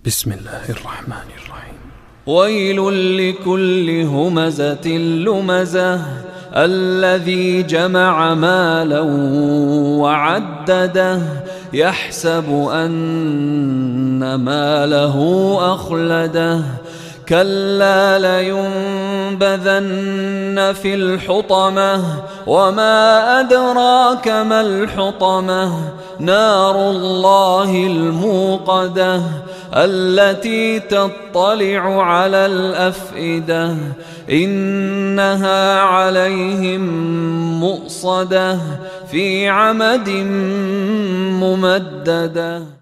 بسم الله الرحمن الرحيم. ويل لكل همزة لمزة الذي جمع مالا وعدده يحسب أن ماله أخلده كلا لينبذن في الحطمة وما أدراك ما الحطمة نار الله الموقدة التي تطلع على الأفئدة إنها عليهم مؤصدة في عمد ممددة.